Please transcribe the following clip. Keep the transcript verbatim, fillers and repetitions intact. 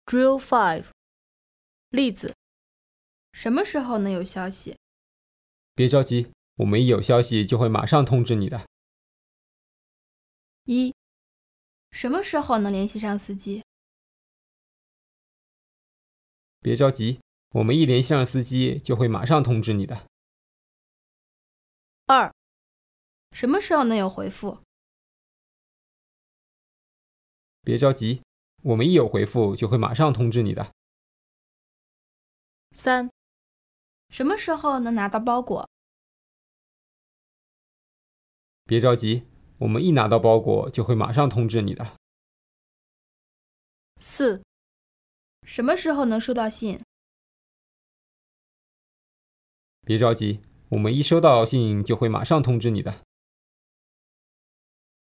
Drill five 例子： 什么时候能有消息？ 别着急，我们一有消息就会马上通知你的。 一、 什么时候能联系上司机？ 别着急，我们一联系上司机就会马上通知你的。 二、 什么时候能有回复？ 别着急，我们一有回复就会马上通知你的。 三、 什么时候能拿到包裹？ 别着急，我们一拿到包裹就会马上通知你的。 四、 什么时候能收到信？ 别着急，我们一收到信就会马上通知你的。